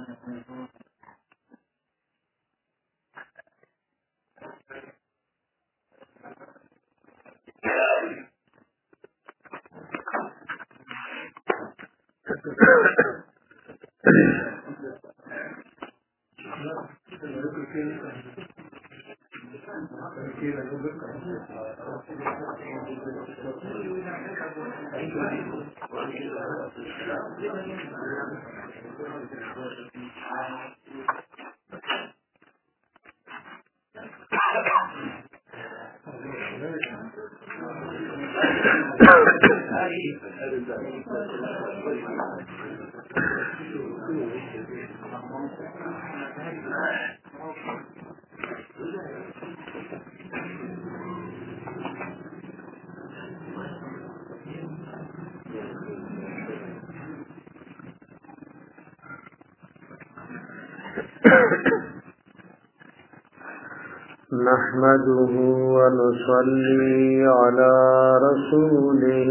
نحمده ونصلي على رسوله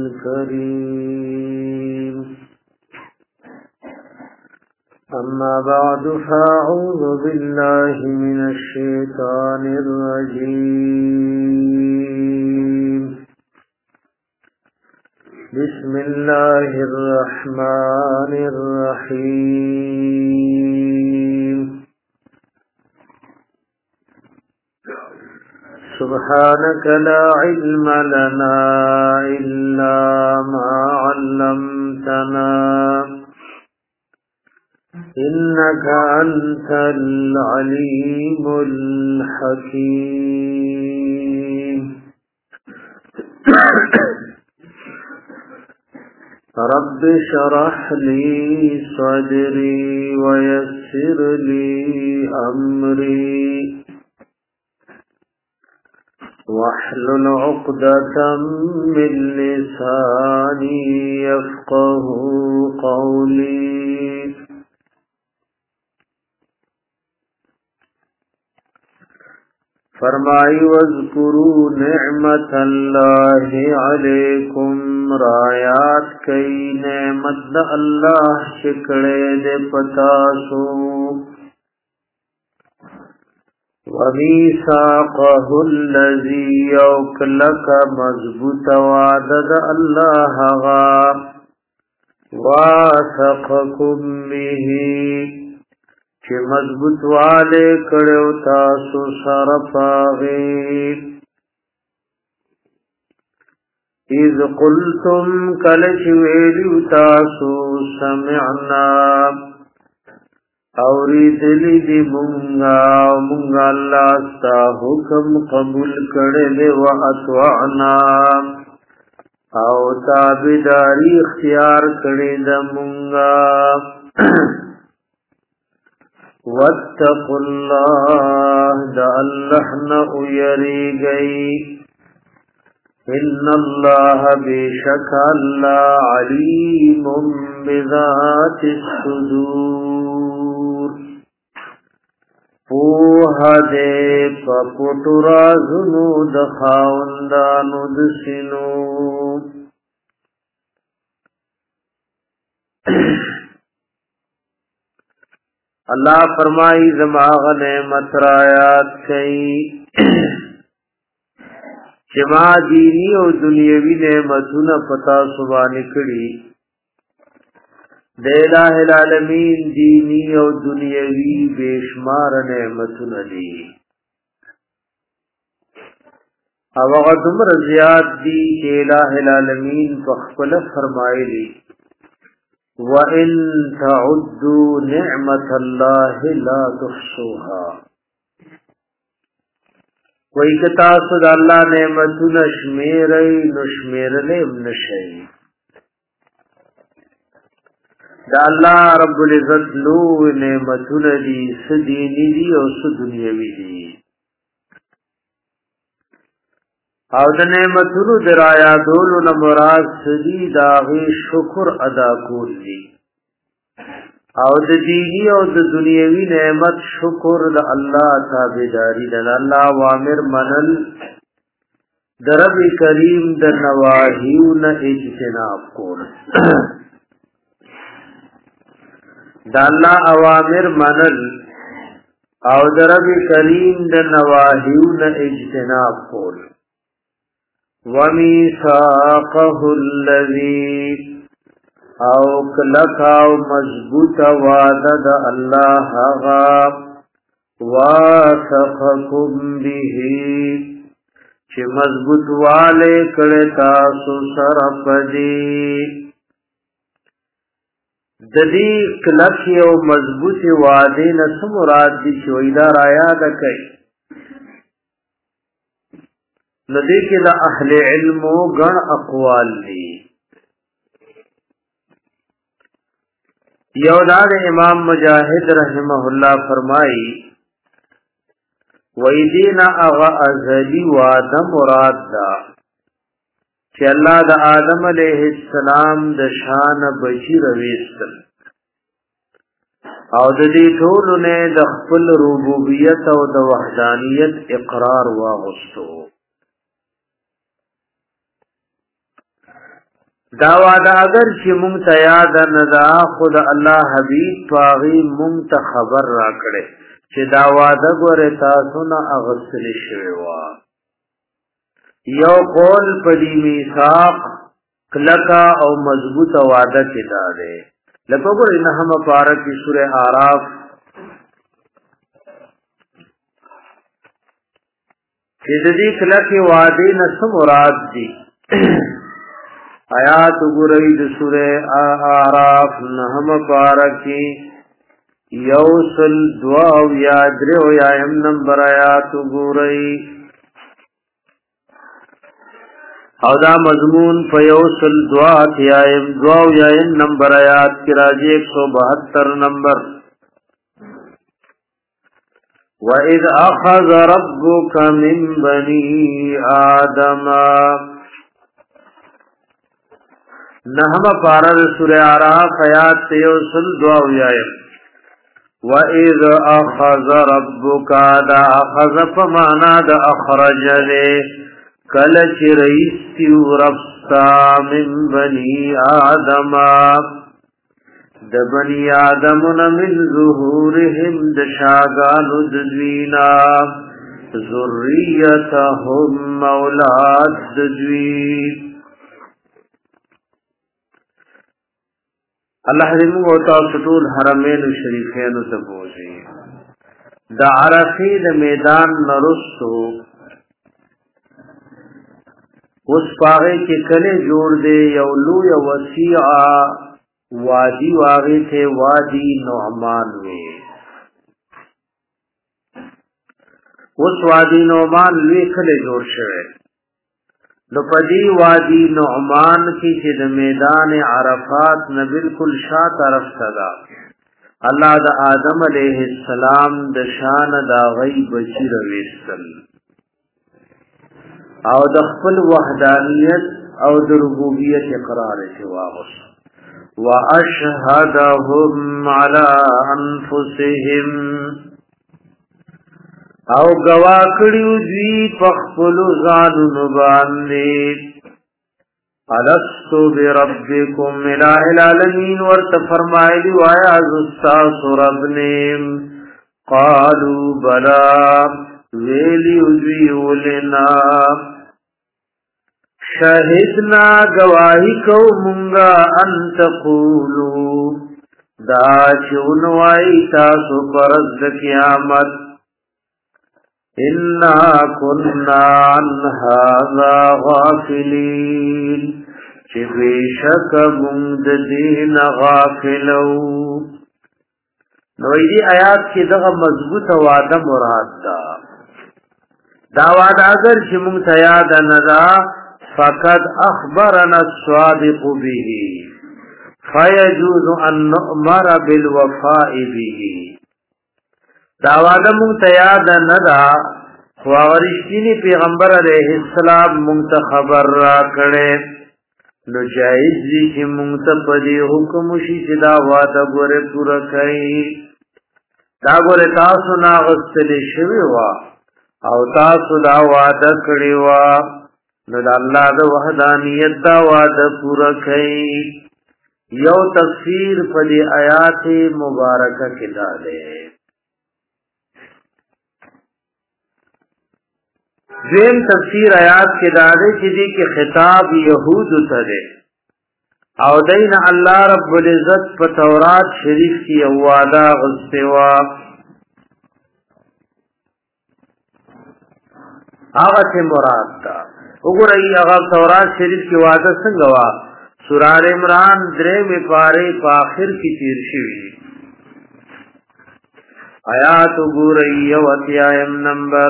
الكريم أما بعد فأعوذ بالله من الشيطان الرجيم بسم الله الرحمن الرحيم سبحانك لا علم لنا إلا ما علمتنا إنك أنت العليم الحكيم رب شرح لي صدري ويسر لي أمري واحلل عقدة من لساني يفقه قولي فرمائی واذکروا نعمت اللہ علیکم رایات کئی نعمت دا اللہ شکڑے دے پتاسو وَمِيثَاقَهُ الَّذِي يَوْكَلَكَ مَضْبُوطَ وَعْدَدَ اللَّهَ غَا وَاثَقَكُمْ بِهِ چه مضبوط والے کڑیو تاسو سرپاغی اذ قلتم کلچ ویلیو تاسو سمعنا اوری دلی دی منگا اللہ ستا حکم قبول کڑلے و اطوعنا او تابداری اختیار کڑی دا منگا واتقوا اللہ دا اللہ نعیری گئی ان اللہ بیشک اللہ علیم بذات الصدور پوها دے پپوٹو رازنو دخاوندانو دسنو اللہ فرمائی زماغ نعمت رایات کئی جما دینی او دنیاوی نعمتون پتا سبانی کڑی دے الہ العالمین دینی او دنیاوی بیشمار نعمتون دی او غدمر زیاد دی کہ الہ العالمین فخفل فرمائی لی وَإِن تَعُدُّوا نِعْمَةَ اللَّهِ لَا تُحْصُوهَا وَإِن تَاسُ دا اللہ نعمتون شمیرئی نشمیرلیم نشئی دا اللہ رب العزت لو نعمتون دی سدینی دی او سدنیوی دی او د نعمتونو درایا دولو نمراد سدی داغی شکر ادا کول دی او د دینی او د دنیوی نعمت شکر د الله تابعداری د الله اوامر منل د رب کریم د نواهیو نه اجتناب کول دا الله اوامر منل او د رب کریم د نواهیون اجتناب کول ومیثاقه الذی او کلک او مضبوط وعده د الله هغه واثقکم به چې مضبوط والے کړه تاسو سره پدې د دې کلک او مضبوط وعده نه مراد دي چې ویدا را یاد کړئ ندی کې د اهل علم غن اقوال دي یو دا امام مجاهد رحمه الله فرمایي ویدینا اغا ازلی وعده مراد دا چې الله د آدم علیه السلام د شان بچی رويستل او د دې ټول نه د خپل ربوبیت او د وحدانیت اقرار واغستو دا وعده اگر چې مونږ ته یاد نه دا خود الله حبیب پاغي مونږ ته خبر را کړي چې دا وعده ګوره تاسو نه اغسل شوی وا یو قول پدی میثاق کلکا او مضبوط وعده کې دا ده لکه ګوره نه هم پارک کی سوره اعراف چې دې کلکه وعده نه مراد دي آیات ګورئ د سوره اعراف نهم پارکی یوصل دعا او یا درو یا ام نمبر آیات ګورئ او دا مضمون په یوصل دعا یا ام دعا یا ام نمبر آیات کی راځي 172 نمبر وَإِذْ أَخَذَ رَبُّكَ مِنْ بَنِي آدَمَ نحم پارا سورہ اعراف آیات تیوسل دعا ویائم وَإِذْ أَخَذَ رَبُّكَ دا أَخَذَ فَمَانَا دا أَخْرَجَ لے کلچ رئیستیو رفتا من بنی آدم دا بنی آدمن من ظهورهم دا شاگان ددوینا ذریتهم اولاد ددوین الله دې موږ او تاسو ټول حرمین شریفین ته بوزي د عرفې د میدان نرستو اوس پاره کې کله جوړ دی یو لوی وسیع وادي واغې ته وادي نعمان وي اوس وادي نعمان لوی کله جوړ شوی نو پدی وادی نعمان کی چې د میدان عرفات نه بالکل شا طرف صدا الله د آدم علیه السلام د شان دا غی بچی رويستل او د خپل وحدانیت او د ربوبیت اقرار شي واغس واشهدهم علی انفسهم او گوا کړیو دوی پخپل ځانونو باندې الستو بربکم الہ العالمین ورته فرمایلی وایا استاذ رب نیم قالوا بلا ویلی دوی ولنا شهدنا گواہی کو مونږه ان تقولوا دا چونوای تاسو پرز د قیامت انا كنا عن هذا غافلين چې بشک موږ د دین غافلو نو دې آیات کې دغه مضبوطه وعده مراد ده دا وعده اگر چې موږ ته یاد نه ده فقد اخبرنا الصادق به فيجوز ان نؤمر بالوفاء به دا وعده مونږ ته یاد نه ده خو ورشتنی پیغمبر علیه السلام مونږ ته خبر را کړي نو جایز دي چې مونږ ته په دې حکم شي چې دا وعده ګوره پوره کړي دا ګوره تاسو نه غوښتل شوی وا او تاسو دا وعده کړی وا نو د الله د وحدانیت دا وعده پوره کړي یو تفسیر پدی آیات مبارکہ کی دادے دین تفسیر آیات کی دادے چیزی کی خطاب یہود تدے او دین اللہ رب العزت پا تورات شریف کی وعدہ غستوا آغا سے مراد تا اگر ای آغا تورات شریف کی وعدہ سنگوا سورہ عمران درے میں پارے پا آخر کی تیر شوی آیات اگر ای وطیائم نمبر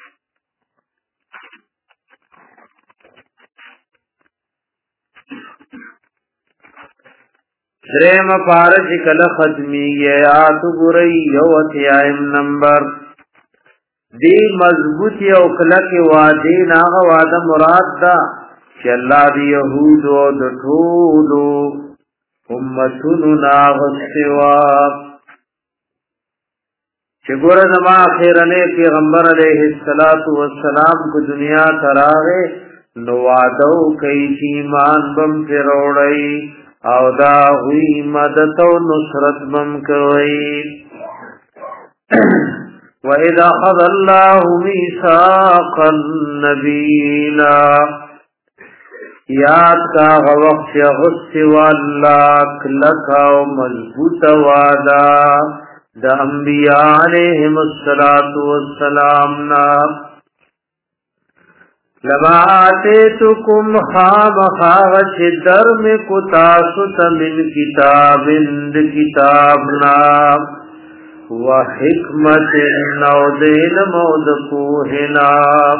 درم پارج کل ختمی آیات گرئی یوتیائم نمبر دی مضبوطی او کلک وعدی ناغ وعد مراد دا چی اللہ دی یہود و دٹولو امتون ناغ سواب چی گرد ما خیرنے پیغمبر علیہ السلام کو دنیا تراغے نوادو کئی چیمان بم پیروڑئی او دا غوی مدد و نصرت بم کوئی وَإِذَا أَخَذَ اللَّهُ مِيثَاقَ النَّبِيِّينَ یاد کا وقت غص واللہ کلکا و مضبوط وعدا دا انبیاء علیہم السلام لما آتیتکم خام خاغش درم کتاسط من کتاب اند کتابنا وحکمت نودین مود کوہنا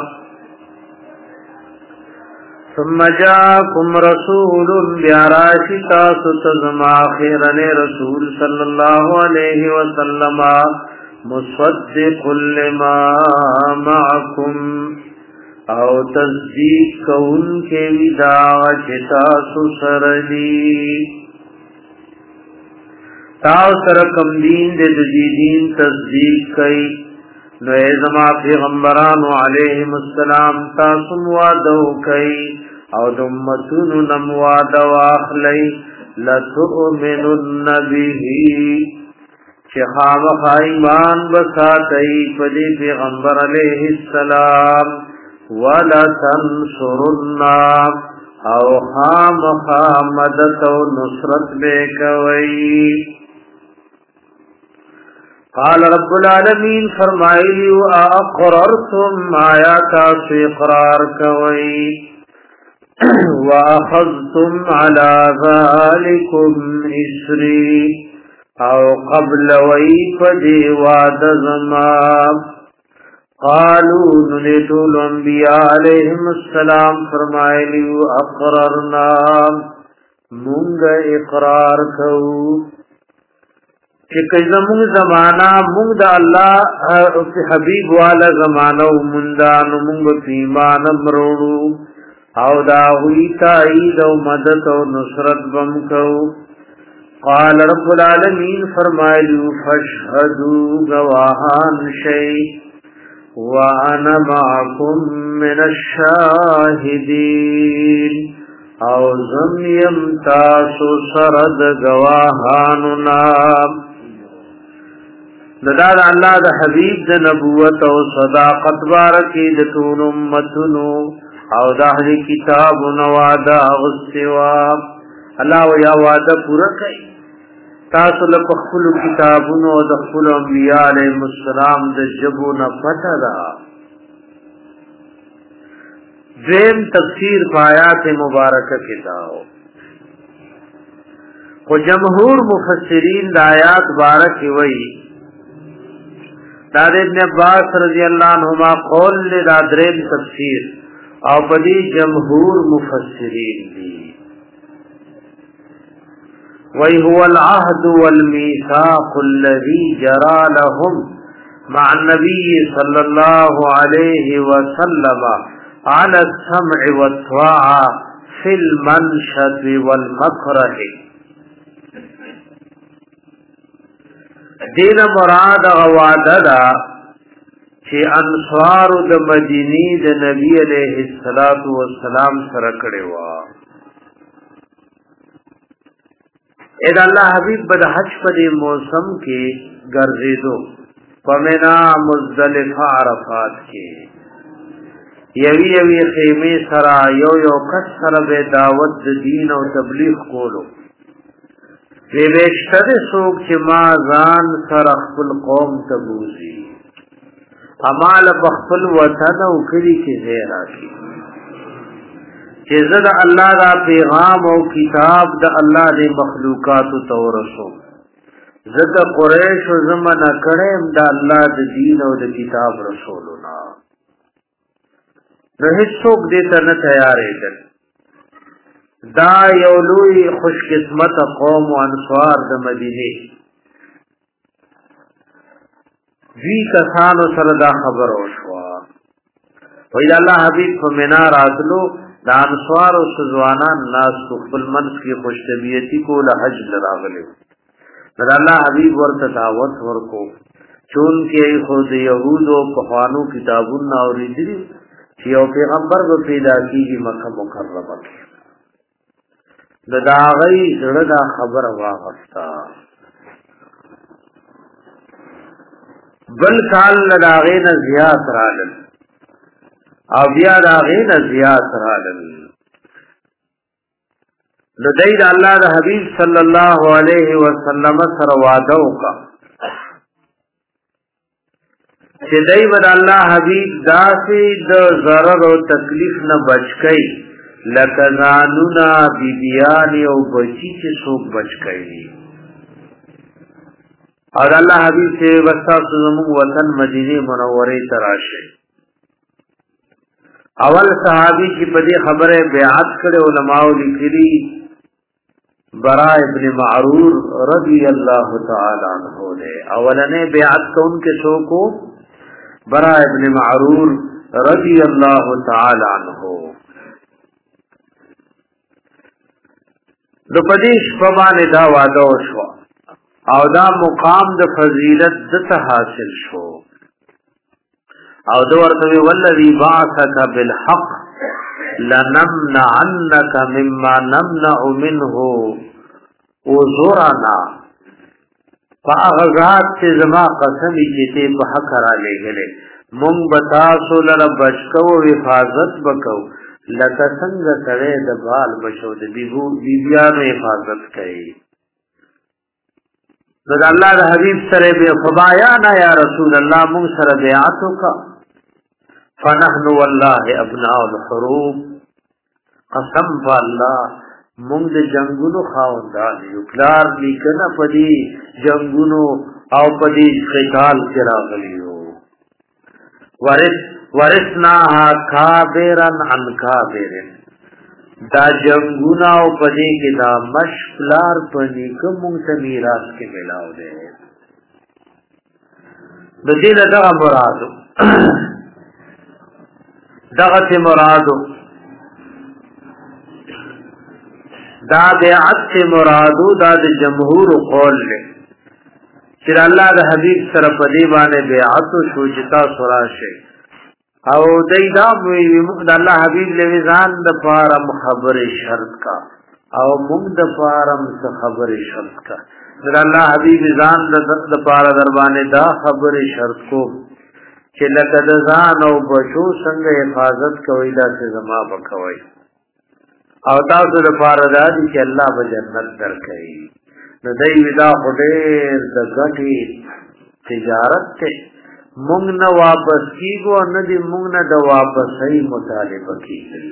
ثم جاکم رسول بیاراشی تاسط زما خیرن رسول صلی اللہ علیہ وسلم مصدق لما معکم او تصدیق کون کے وداع چتا سسردی تاو سرکم دین دے دین تصدیق کئی نو ازما پیغمبران علیہم السلام تاسم وعدو کئی او دمتون نم وعدو آخلی لتؤمنن بیہی چه خامخ ایمان بساتی پدی پیغمبر علیہ السلام وَلَا تَنْصُرُنَّا او خامخ مدد و نصرت بے کوئی قال رب العالمین فرمائی اقررتم آیاتا سے اقرار کوئی وَأَخَذْتُمْ عَلَى ذَلِكُمْ إِسْرِي او قبل ویفد وعد زمان قالوا نلیتو الانبیاء علیہم السلام فرمائے لیو اقررنا مونگ اقرار کو چکہ زمونگ زمانہ مونگ دا اللہ حبیب والا زمانہ مندان مونگ پیمان مروڑو او دا ہوئی تائید و مدد و نصرت بم کو قال رب العالمین فرمائے لیو فاشہدو گواہان شئی وَأَنَا مَعَكُمْ مِنَ الشَّاهِدِينَ او زمیم تاسو سرد گواہاننا داد اللہ دا حبیب دا نبوت او صداقت بارکی دا تون امتنو او دا اہل کتاب نوادا غستوا اللہ و یا وعدہ پورا کئی تاسو لپخل کتابونو دخل انبیاء علیہ السلام د جبونا پتا دا دیم تفسیر پایات مبارکہ کتاو و جمہور مفسرین دا آیات بارک وی داد ابن عباس رضی اللہ عنہما قول لے دا درین تفسیر او بدی جمہور مفسرین دی وَهُوَ الْعَهْدُ وَالْمِيثَاقُ الَّذِي جَرَى لَهُمْ مَعَ النَّبِيِّ صَلَّى اللَّهُ عَلَيْهِ وَسَلَّمَ عَلَى السَّمْعِ وَالطَّاعَةِ فِي الْمَنْشَطِ وَالْمَكْرَهِ دین مراد وعدہ دا چه انصار د مدینی د نبی علیہ الصلوۃ والسلام سره کړي وا اې الله حبيب بد حج په موسم کې ګرځېدو پمنا مزدلفه عرفات کې یوی خیمه سرا یو کس سره به دعوت د دین او تبلیغ کولو وی وشتره سوک چې ما ځان سره خپل قوم ته بوزي امال بخپل وطن او کلی کې زیرا کی چې زه د الله دا پیغام او کتاب د الله د مخلوقات ته ورسو زه د قریش زمانہ کړم د الله د دین او د کتاب رسولنا نه هیڅوک دې ته نه تیارې دي دا یو لوی خوش قسمت قوم او انصار د مدینه وی کسانو سره دا خبر او شو وی الله حبیب په مینا راتلو دا انصار او سوزوانان ناس خپل منځ کې خوش طبیعتی کو له حج لراغلي دا الله حبیب ورته دعوت ورکو چون کې خود يهود او قوانو کتابونه اوریدلي چې یو پیغمبر به پیدا کیږي مکه مکرمه کې دا غي زړه دا خبر واغستا بل کال لداغې نه زیات رالل او بیا داغې نه زیات رالل لدی دا الله د حبیب صلی الله علیه وسلم سره وعده وکړه چې دای ود الله حبیب داسې د ضرر او تکلیف نه بچ کړي لکه زانونا بیبیان او بچی چې څوک بچ کړي او الله حبیب سے واسطه زمو وطن مدینه منوره تراشه اول صحابی چې په دې خبره بیعت کړي علماء لیکلي برا ابن معرور رضی الله تعالی عنہ نے اولنې بیعت کوونکې څوک برا ابن معرور رضی الله تعالی عنہ د پدیش په باندې دا وعده وشو او دا مقام د فضیلت د حاصل شو او دا ورته والذي بعثك بالحق لنمنعنك مما نمنع منه وزرنا فاغذات سے زما قسمی چې په حق را لګلې مونږ بتاسو لره بچو حفاظت وکاو لکه څنګه سره د بال بچو د بیبیانو حفاظت کوي دا الله د حبیب سره به فبایانا یا رسول الله مون سره بیعت وکا فنحن والله ابناء الحروب قسم بالله مون د جنگونو خاوندان یو کلار لیکنه پدی جنگونو او پدی قتال کې راغلیو ورثناها کابرن عن کابرن دا جنگونا او پدې کې دا مشفلار پني کوم ته میراث کې ملاو دي د دې دا مرادو دغه مرادو دا بیعت مرادو دا د جمهور قول له چې الله د حبيب سره پدې باندې بیعت شو چې تاسو راشي او دایدا د الله حبیب لویزان د فارم خبر شرط کا او موږ د فارم څخه خبر شرط کا د الله حبیب ځان د فار در باندې دا خبر شرط کو چې لکه د ځان او بشو څنګه حفاظت کوي دا څه زما بکوي او تاسو د فار د دې چې الله به جنت درکړي نو دای ودا خډیر د غټي تجارت ته مونږ نه واپس کیږو نه دي مونږ نه د واپسۍ مطالبه کیږي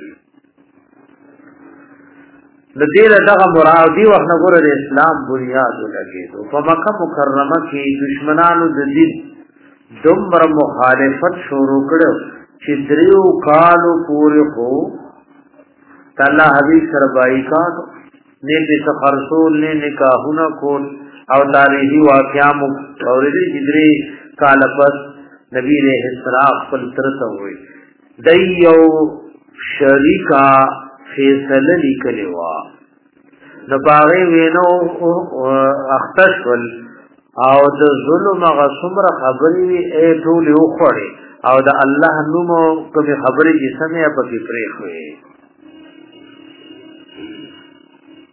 د دې دغه مرادي وخت نه ګوره د اسلام بنیاد ولګېدو په مکه مکرمه کې دشمنانو د دین دومره مخالفت شروع کړو چې دریو کالو پورې خو الله حبیب سره بایکاټ نه په خرصول نه نکاحونه کول او تاریخي واقعا اورېدي چې کال پس نبی علیہ السلام خپل ترته وي دایو شریکا فیصله لیکلی وا د باغې وینو اختشل او د ظلم غصمره خبرې ټول یو خوري او د الله نوم کوم خبرې چې سمې په کې پرې خوي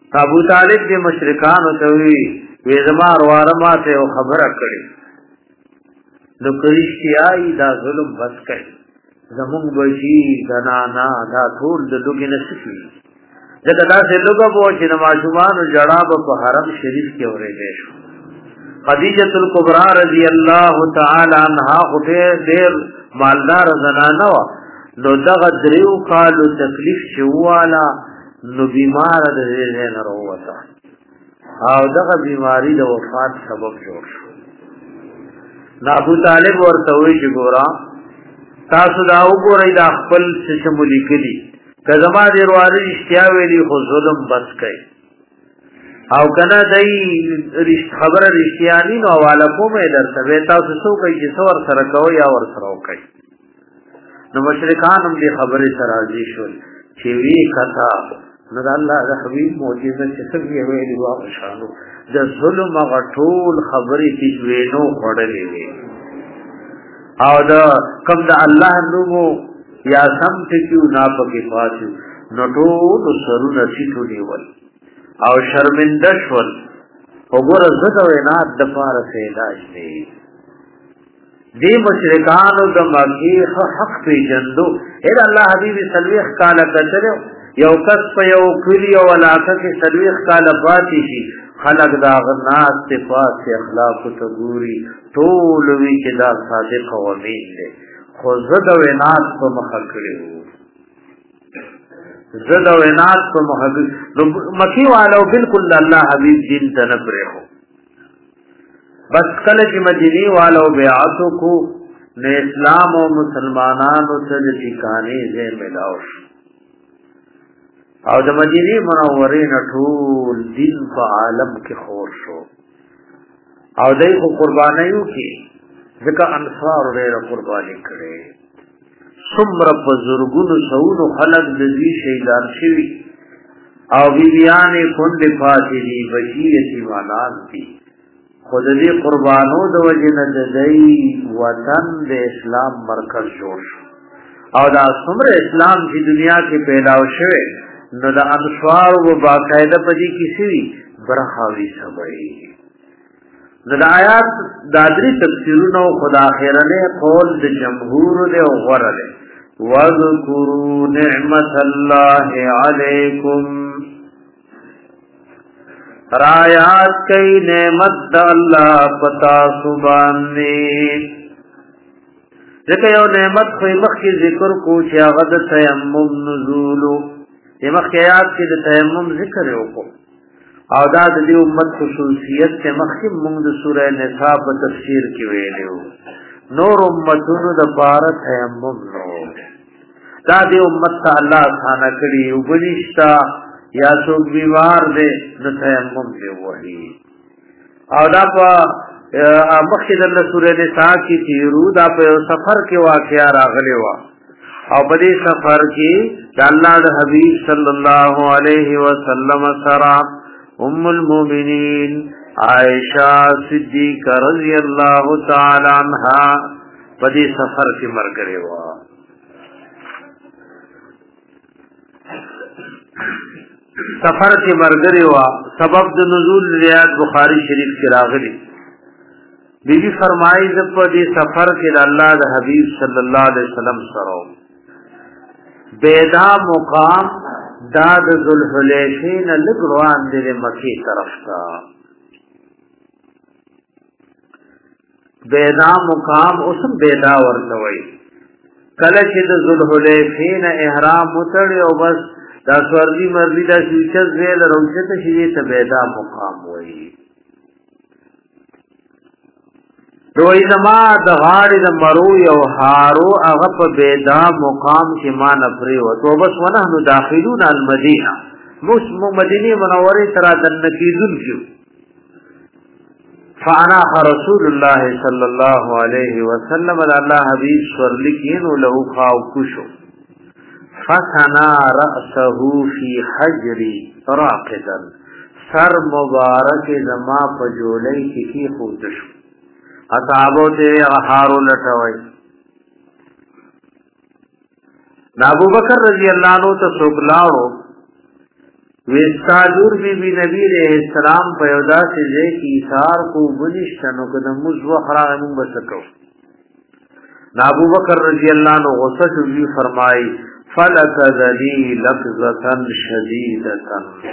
ابو طالب دې مشرکان ته وی زما وروارما ته خبره کړي نو کریشتیای دا ظلم بس کړي زمون بشي غنانا دا ټول د لوګي نشي دغه داسې لوګو په چې نماشومان جړاب په حرم شریف کې اورېدې شو خدیجه الکبرى رضی الله تعالی عنها خو ډېر مالدار زنانه و نو دغه دریو کالو تکلیف شواله نو بیمار د دې نه وروته او دغه بیماری د وفات سبب جوړ شو ابو طالب ورته وی چې ګورا تاسو دا وګورئ دا خپل څه مولي کړي کزما دې ورواري اشتیا ویلي خو ظلم بس کړي او کنه دای خبره رښتیاني نو حواله کومه درته تاسو څو کوي چې څور سره کوي یا ور سره کوي نو مشرکان هم دې خبره سره راضي شول چې وی کتا نو الله د حبيب معجزه چې څنګه ویلي واو شانو د ظلم غټول خبرې چې وینو خړلې وي او دا کوم د الله نومو یا سم ټکیو نا پکې پاتو نو ټول سرونه سیټو نیول او شرمنده شول وګوره زړه وینات د پاره څه علاج دی دی مشرکانو د مکی حق په جندو اې الله حبیب سلوخ کاله کچره یو کس په یو کلی او علاقه کې سلوخ کاله پاتې شي خلق دا غناس صفات اخلاق ته ګوري ټول وی چې دا صادق او امین دی خو زړه وینات په مخ کړو زړه وینات په مخ مکی والو بالکل الله حبیب دین ته نه پرېخو بس کله چې مدینی والو بیعت کو نه اسلام او مسلمانانو سره ټکانې زې ملاو او د مدینی منورې نه ټول دین په عالم کې خور شو او دای کو قربانایو کې ځکه انصار ډېر قرباني کړي څومره بزرګونو سونو خلق د دې شهیدان شوي او بیبیانې کونډې پاتې دي بچي یتیمانان دي خود دې قربانو د وجنه د دې وطن د اسلام مرکز جوړ شو او دا څومره اسلام چې دنیا کې پیدا شوه نو د انصار و باقاعده پدې کې سوي برخاوي سبعي د آیات دادری تفسیرونو خدا خیرنه قول د جمهور له غره له وذکروا نعمت الله علیکم رایات کئی نعمت اللہ پتا سبحانی ذکر یو نعمت خوی مخی ذکر کو چیا غد تیمم نزولو یہ مخی آیات کی دا تیمم ذکر یو کو او دا دی امت خصوصیت سے مخی منگ سورہ نساء په تفسیر کی ویلیو نور امتون دا پارا تیمم نو دا دی امت تا اللہ خانا کری اوبنشتا یا سوک بیمار دے نو تیمم دے وحی او دا پا مخید اللہ سورہ نساء کی تیرو دا پا سفر کے واقعہ راغلے وا او بدی سفر کی دا اللہ دا حبیب صلی اللہ علیہ وسلم سرا ام المومنین عائشہ صدیقہ رضی اللہ تعالی عنہ بدی سفر کی مرگرے وا سفر کی مرګري وا سبب د نزول روایت بخاری شریف کې راغلي بیبي فرمایي د په دې سفر کې د الله د حبيب صلی الله علیه وسلم سره بیدا مقام دا د ذوالحلیفین لګروان د مکی طرف تا بیدا مقام اوسم بیدا ورته وای کله چې د ذوالحلیفین احرام وتړي او بس دا سوردی مرضی دا شوچت زیل روشت شیدی تبیدا مقام وئی روی زما دا غاڑی دا مروی او حارو اغپ بیدا مقام کی ما نفری و تو بس ونحنو داخلون المدینہ مدینی منوری ترا دنکیدن کیو فعناق رسول اللہ صلی اللہ علیہ وسلم اللہ حبیب سورلکینو لہو خواو کشو فثنا رأسه في حجري راقدا سر مبارک زما پجولی کی خودشو اصحابو تے احارو لٹوئی ابو بکر رضی اللہ عنہ تا سوکلاو وستادور بی بی نبی علیہ السلام په یو داسې ځای کې ایثار کو بنشته نو که د مونځ وخت راغی مونږ به څه کوو. ابو بکر رضی اللہ عنہ غصه شو فرمای فلکذ لی لکظة شدیدة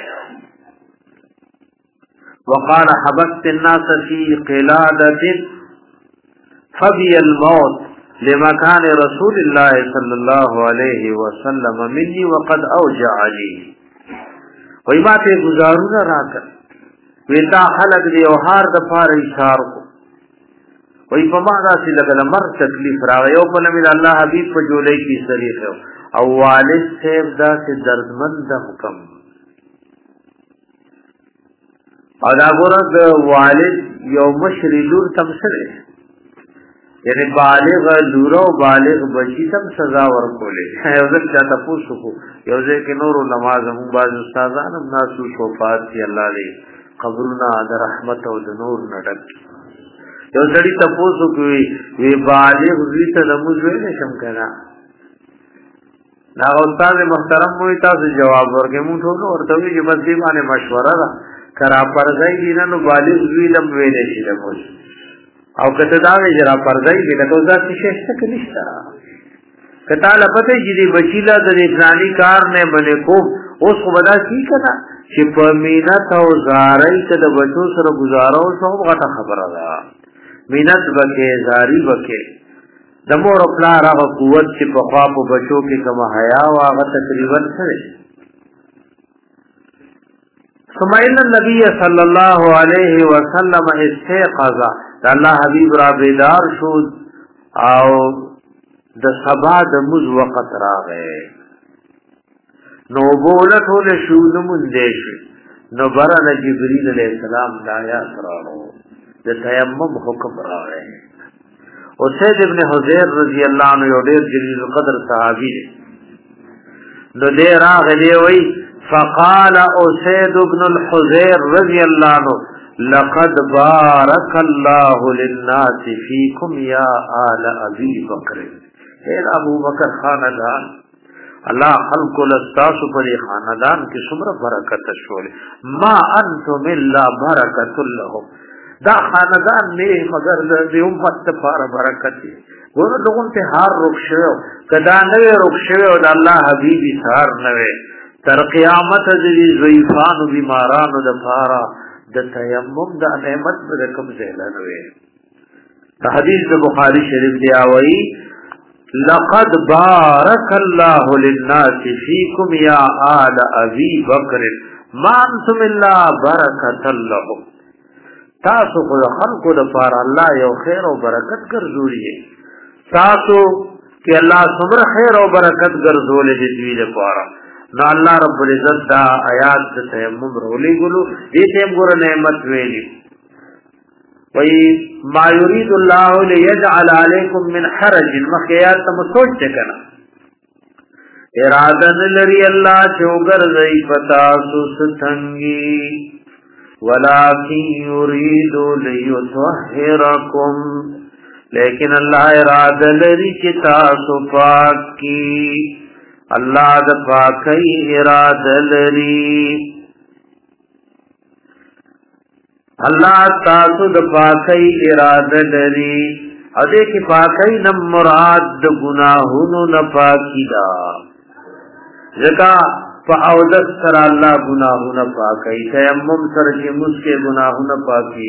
وقال حبست الناس فی قلادة فبی الموت لمکان رسول اللہ صلی اللہ علیہ وسلم منی وقد اوجعنی وی ما ته گزارونه راکړ ویتا خلق دی او هار د پاره اشار کو وی په ما داسې لګل مر تکلیف راغی او په نبی الله حبیب په جولای کې صریح او والد صاحب داسې دردمند حکم او دا ګوره د والد یو مشر لور تمثله یعنی بالغ لور او بالغ بچی تم سزا ورکولې یو ځل چې تاسو کو یو ځل کې نور نماز هم باز استادان هم ناسو شوفات دی الله دې قبرنا د رحمت او د نور نډک یو ځړي تاسو کوي وی بالغ وی ته نماز ویل شم کنه دا استاد محترم وي تاسو جواب ورکې مونږ ټول ورته وی چې بس دې باندې مشوره ده کرا پرځای دي نو بالغ وی لم ویل شي دموس او کته دا وی جرا پرځای دې ته ځا څه شته کنيشتا کته لا پته چې بچیلا د اسلامي کار نه بلې کو اوس خو ودا کی کړه چې په مینت او زارای ته د بچو سره گزارو شو غټه خبره ده مینت وکي زاری وکي د مور او پلار هغه قوت چې په خوا په بچو کې کوم حیا او هغه تقریبا سره سمعنا النبي صلى الله عليه وسلم استيقظ الله حبيب را بیدار شو او د سبا د مز وخت راغې نو بولټول شو نو مندې نو برن جبريل عليه السلام دا یا سره د تیمم حکم راغې او سید ابن حذیر رضی اللہ عنہ یو ډیر جلیل القدر صحابی دی نو دې راغلی وی فقال اسید ابن الحذیر رضی اللہ عنہ لقد بارك الله للناس فيكم يا آل ابي بکر اے ابو بکر خاندان الله خلق الاستاس پر خاندان کی څومره برکت شول ما انتم الا برکت لهم دا خاندان نه مگر د امت لپاره برکت دی ګور لوګون ته هار روک شو کدا نه روک شو د الله حبيبي سار نه تر قیامت د ضعیفان او بیمارانو د لپاره د تیمم د نعمت پر کوم ځای نه وي حدیث د بخاری شریف دی اوئی لقد بارك الله للناس فيكم يا آل ابي بکر ما انتم الا برکت لهم تاسو خو خلقو د پاره الله یو خیر او برکت ګرځولې تاسو کې الله څومره خیر او برکت ګرځولې دي دوی لپاره نو الله رب العزت دا آیات د تیمم رولې ګلو دې تیم ګور نعمت ویلي وای ما یرید الله ليجعل علیکم من حرج مخیات تم سوچ کنا اراده لري الله چوغر زئی پتا سوس ثنگی ولكن يريد ليطهركم لیکن اللہ ارادہ لري چې تاسو پاک کی اللہ د پاکی ارادہ لري اللہ تاسو د پاکی ارادہ لري او دې کې پاکی نم مراد د گناهونو نه پاکی دا ځکه فاودت سر اللہ گناہونا پاکی تیمم سر کی مسکے گناہونا پاکی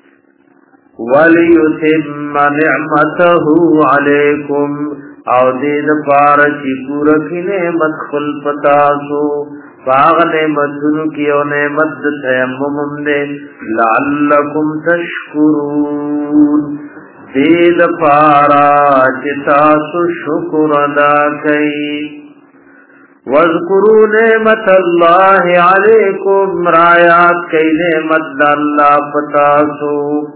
وَلِيُتِمَّ نِعْمَتَهُ عَلَيْكُمْ او دید پارچی پورکی نعمت خل پتاسو فاغ نعمتنو کیو نعمت تیمم دے لعلکم تشکرون دید پارچی تاسو شکر ادا کئی وَاذْكُرُوا نِعْمَةَ اللَّهِ عَلَيْكُمْ رَایات کئی نعمت اللہ پتاسو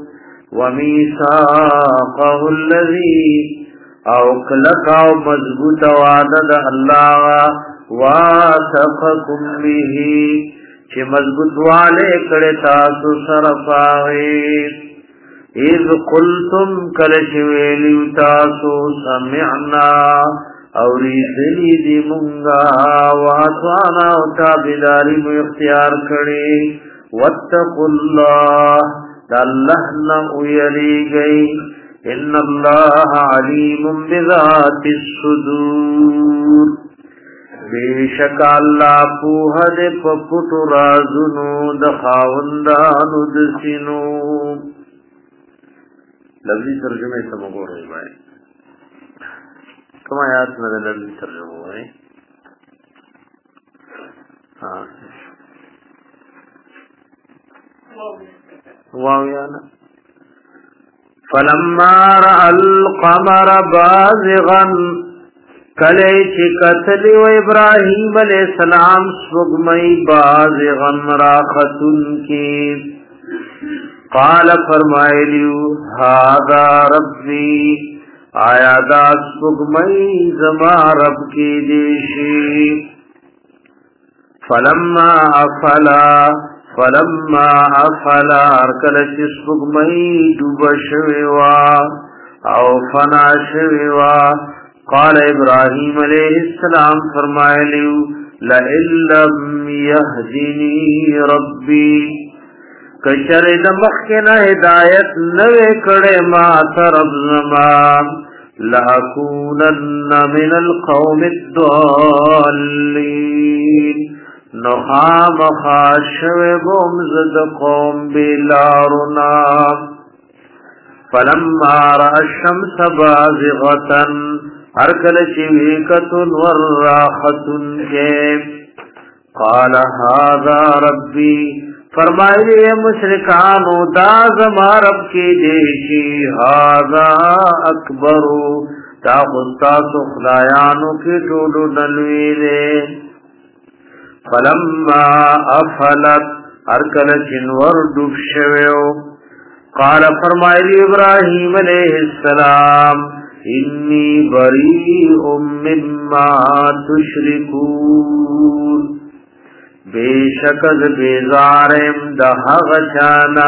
وَمِيثَاقَهُ الَّذِي او کلکا و مضبوط وعدد اللہ وَاثَقَكُمْ بِهِ چه مضبوط والے کڑے تاسو صرفاوی اِذْ قُلْتُمْ کلشویلیو تاسو سمعنا اوری دلی دی منگا واتوانا و تابداری مو اختیار کړي واتقوا الله دا اللہ نا اویلی گئی ان اللہ علیم بذات الصدور بیشک اللہ پوہ دے پپٹ رازنو دخاوندانو دسنو لفظی ترجمه سمگو رہی بھائی کم آیات میں لفظی ترجمه ہوئے واویانا فلما رأى القمر بازغا کلی چی قتلی و ابراہیم علیہ السلام سوگمئی بازغا راختن کی قال فرمائلیو هذا ربی آیا دا سوگمئی زما رب کی دیشی فلما افلا ارکل چسبک مئی دوب شویوا او فنا شویوا قال ابراہیم علیہ السلام فرمائلیو لئن لم یهدنی ربی کچر دمخنا ہدایت نوے کڑے ما ترب زمان لأکونن من القوم الضالین نخام خاشو بمزد قوم بلارنا فلما رأى الشمس بازغة ارکل شویکت وراخت کے قال هذا ربی فرمائے مشرکانو دا زما رب کی دیشی هذا اکبر دا خستاس خدایانو کی ٹولو نلوی دے فلما افلت ارکل چنور ڈوب شویو قال فرمائے ابراہیم علیہ السلام انی بریء مما تشرکون بیشکد بیزارم دہا غچانا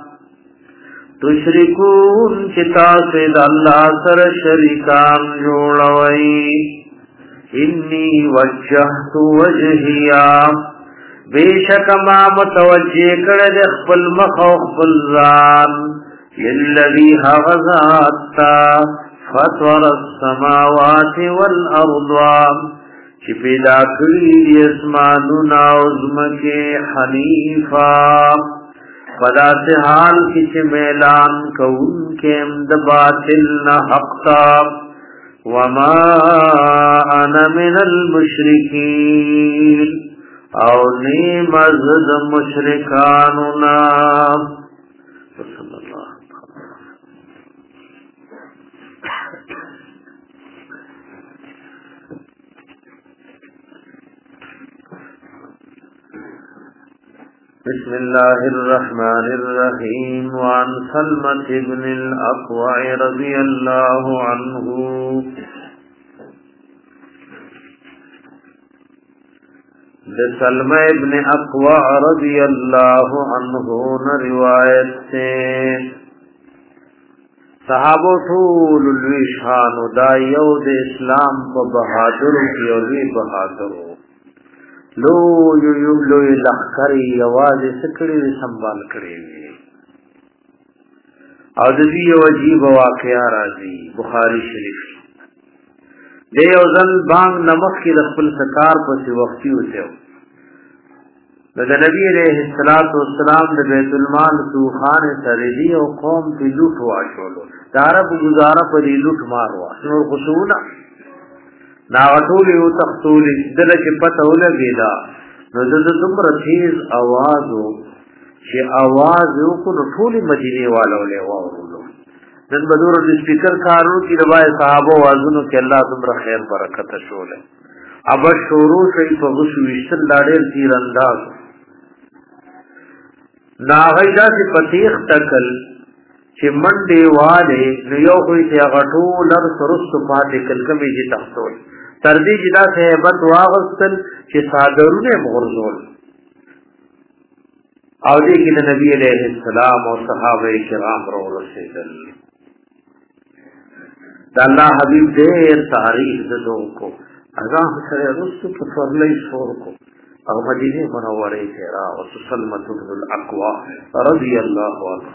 تشرکون چتا سید اللہ سر شریکان جوڑوئی انی وجہت وجہیا بیشک ما متوجہ کرد اخفل مخوخ فلزان للذی حغزاتا فطور السماوات والارض چی پیدا کری دی اسمانونا عظمکی حنیفا فدا سے حال کی چی میلان کون کے امد باطل نحقتا وما انا من المشرکین او نیم ازد مشرکانونا صلی اللہ بسم الله الرحمن الرحيم وعن سلمة بن الأكوع رضي الله عنه سلمة بن أكوع رضي الله عنه روایت سے صحابو طول الوشان دا یو د اسلام په بہادر کی او وی بہادر لو یو لخکری یواز سکڑی سنبال کړی وی او د دې عجیب واقعا راځي بخاری شریف دی یو ځل بانګ نمک کې د خپل سکار په وختي وته د نبی علیہ الصلوۃ والسلام د بیت المال توخان سردی او قوم په لوټ واچولو د عرب گزاره په لوټ مار وا نور خصوصا نا وټول یو تختول دله چې پته ولګیدا نو د دومره تیز आवाज چې आवाज یو کو ټول مدینه والو له واورلو نن بدور د سپیکر کارو کې د وای صحابه وازونو کې الله تمره خیر برکت شوله اب شروع شي په غوښ وشتل لاړې تیر انداز نا غیدا چې پتیخ تکل چې منډه والے نو یو کوئی ته غټو لر سرست پاتې کلکمې چې تختول تر دې چې دا هیبت واغستل چې صادرونه مغرزول او دې کې نبی علیہ السلام او صحابه کرام رو رسیدل دا الله حبیب ډېر تاریخ دو کو اذان سره رسو په فرلې شور کو او مدینه منوره ته را او سلمۃ بن الاقوا رضی الله عنه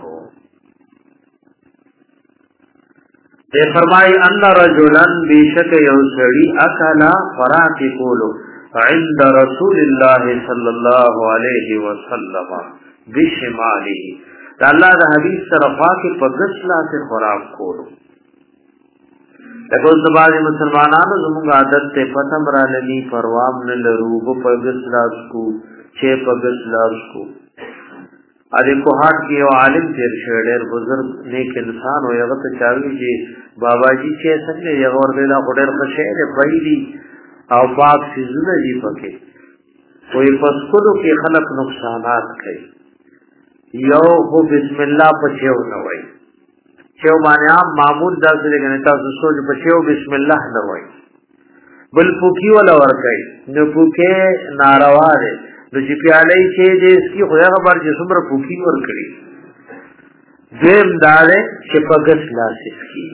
تے فرمائی ان رجلا بیشک یوسری اکلا فراق کولو عند رسول الله صلی الله علیه وسلم بشماله دا اللہ دا حدیث طرفا کے پگسلا سے خوراک کولو لکه بعض مسلمانانو زموږ عادت ته پتم را للی پروام نه لرو په پگسلا کو چې پگسلا کو اره کو هات کې یو عالم تیر شه ډېر بزرگ نیک انسان او هغه ته چاوي چې بابا جی چې څنګه یو ور دیلا ډېر خوشاله دی پېری او پاک سيزونه دی پکې کوئی پسکلو کې خلق نقصانات کوي یو هو بسم الله پچو نه وای چې باندې عام معمول داسې لګنه تاسو سوچ پچو بسم الله نه وای بل پوکي ولا ور کوي نو پوکي ناروا دی نو چې پیالې چې دې اسکی خویا خبر چې څومره پوکي ور کړی دیم دار چې پګس لاس اسکی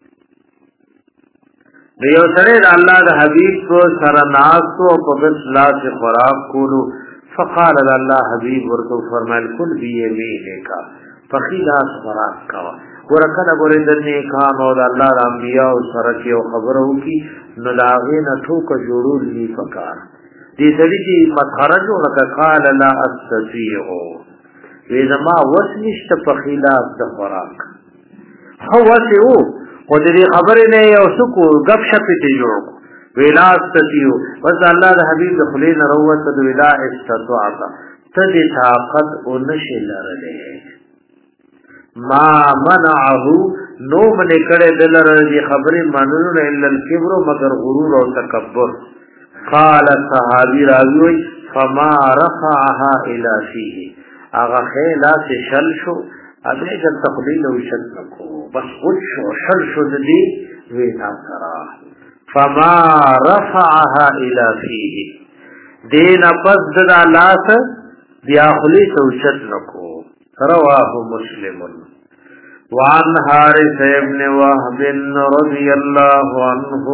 نو یو سره الله د حبیب کو سره ناز کو پګس لاس خوراک کولو فقال الله حبیب ورته فرمایل کل بیمینه کا فخلاص خوراک کا ورکل ګورې د نیکانو د الله د انبیاء سره کې خبرو کی نو لاغې نه ټوک جوړول دي فکر دې سړي چې مخرج ورکه قال لا استطيع وې زما وسنشت په خلاف د خوراک هو وسو او دې خبرې نه یو څوک غب شپ ته جوړ ویلا استطيع بس الله د حبيب د خلین روت د ویلا استطاعت ته دې طاقت او نشه لرلې ما منعه نو من کړه دلر دې خبرې مانلو نه الا الكبر مگر غرور او تکبر قال صحابی راوی فما رفعها الى فيه اغه خیلا سے شل شو اگے جب تقلیل او شل کو بس خود شو شل شو دې وینا کرا فما رفعها الى فيه دین پس د لاس بیا خلی تو شل کو رواه مسلم وعن حارث ابن وهب رضی الله عنه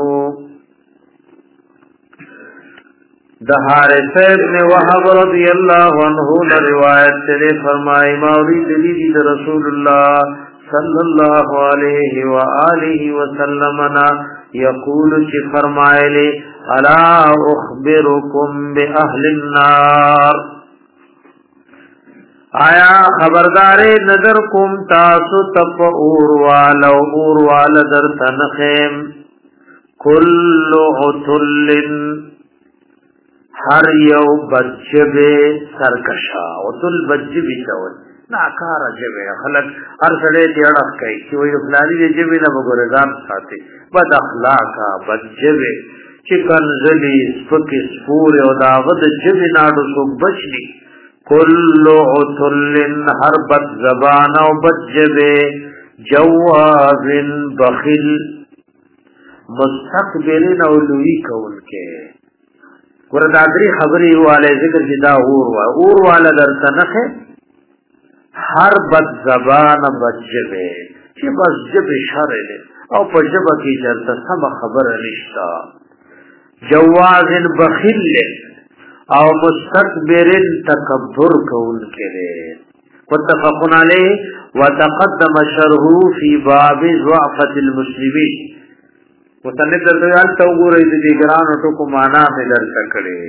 د حارث ابن وهب رضی الله عنه نے روایت سے فرمائے مولوی دلی د رسول اللہ صلی اللہ علیہ وآلہ وسلم یقول چ فرمائے لے الا اخبرکم باهل النار آیا خبردار نظر کوم تاسو تپ اور در تنخیم کل عتل ہر یو بجبه سرکشا عتل بجبه تاول ناکار جبه خلق ہر سڑے دیڑک کئی کہ وہی فلانی دی جبه نا بگرگان ساتے بد اخلاقا بجبه چکن زلی سپک سپور او داغد جبه ناڈو سوک بچنی کل عتل ہر بد زبان او بجبه جواز بخل مستقبل او لوی کون کے وردادری خبری والے ذکر جدا اور والا در تنخ ہر بد زبان بجبه چی بس جب شر لے او پا جب کی جلتا سم خبر نشتا جواز بخل لے او مستقبر تکبر کون کرے متفقن علیہ وتقدم شرح فی باب ضعفت المسلمین مصنف درته یال تو ګورې دې ګران ټکو معنا مې درته کړې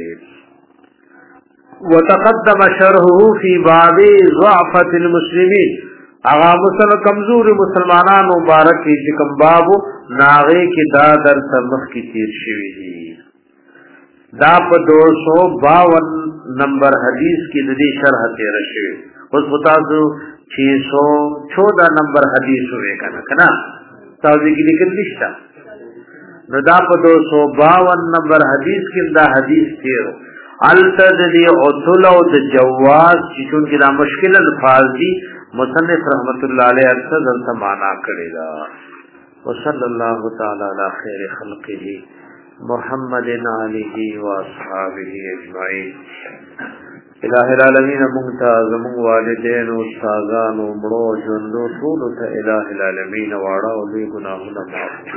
وتقدم شرحه فی باب ضعفت المسلمین اغا مسلمان کمزور مسلمانانو مبارک چې کوم باب ناغه کې دا در سمخ کې تیر شوی دی دا په 252 نمبر حدیث کې د دې شرح تیر شوی اوس تاسو 614 نمبر حدیث وې کنه تاسو کې لیکل نشته نو دا په 252 نمبر حدیث کې دا حدیث تیرو التدلی عتل او د جواز چې چون کې دا مشکل الفاظ دي مصنف رحمت الله علیه اکثر معنا کړی دا وصلی الله تعالی علی خیر خلقه محمد علیه و اصحابہ اجمعین الہ العالمین ممتاز من والدین و استاذان و مړو ژوندو ټولو ته الہ العالمین واړه او لوی ګناهونه معاف کړي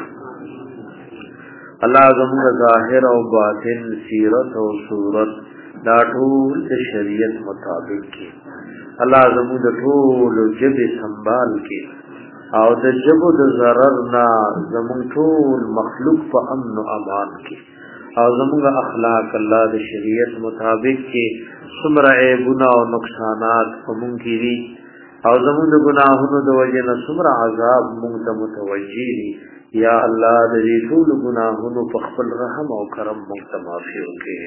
الله زموږ ظاهر او باطن سیرت او صورت دا ټول د شریعت مطابق کړي الله زموږ ټول جبه سنبال کړي او د جبو د ضرر نه زموږ ټول مخلوق په امن او امان کړي او زموږ اخلاق الله د شریعت مطابق کې څومره عیبونه او نقصانات همون کې دي او زموږ د ګناهونو د وجه نه څومره عذاب موږ ته متوجي دي یا الله د دې ټول ګناهونو په خپل رحم او کرم موږ ته معافي وکړي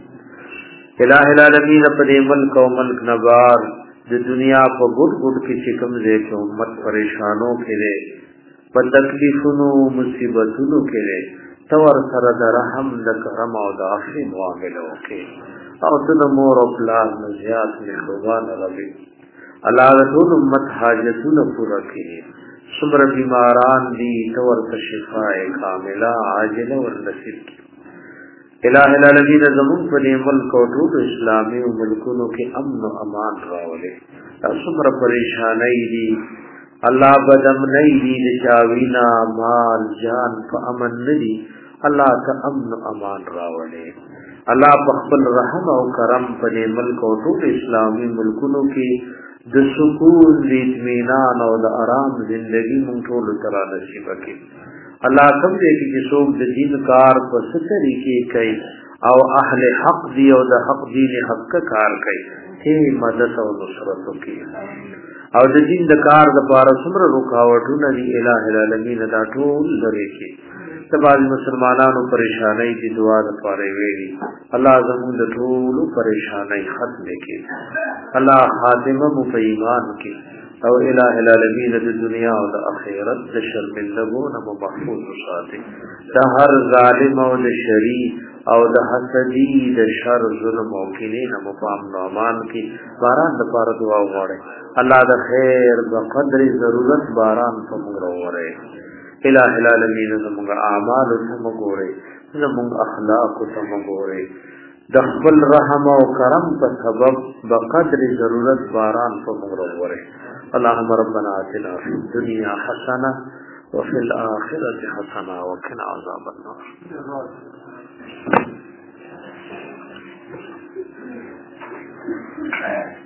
الہ العالمین په دې ملک او ملک نبار د دنیا په ګډ ګډ کې چې کوم ځای کې امت پریشانو کې ده په تکلیفونو مصیبتونو کې ده تور سره د رحم د کرم او د عفو معامله وکړي او د مور او پلار نزيات مهربان ربي الله د ټول امت حاجتونه پوره کړي څومره بیماران دي تور ته شفاء کامله عاجله ور نصیب کړي الہ العالمین زمون په دې ملک او ټول اسلامي ملکونو کې امن او امان راولي څومره پریشانای دي الله بدم نه دي د چاوینا مال جان په امن نه دي الله ته امن او امان راولي الله په خپل رحم او کرم په دې ملک او ټول اسلامي ملکونو کې د سکون د اطمینان او د آرام ژوندۍ مونږ ټول تر نصیب کړي الله کوم دې کې څوک د دین کار په ستري کې کوي او اهل حق دی او د حق دین حق کار کوي هي مدد او نصرت کوي او د دین د کار د لپاره څومره رکاوټونه دي الہ العالمین دا ټول لري کې تبال مسلمانانو پریشانای دي دعا د پاره ویلي الله زموږ د ټول پریشانای ختم کړي الله خاتمه مو په ایمان کې او الہ العالمین د دنیا او د آخرت د شرمندګو نه محفوظ وساتي د هر ظالم او د شری او د حسدی د شر ظلم او کینې نه په امن او امان کې باران د پاره دعا وغواړي الله د خیر په قدر ضرورت باران په موږ وره الہ العالمین زموږ اعمال سم ګوري زموږ اخلاق سم ګوري د خپل رحم او کرم په سبب بقدر ضرورت باران په موږ وره اللهم ربنا آتنا في الدنيا حسنه وفي الاخره حسنه وقنا عذاب النار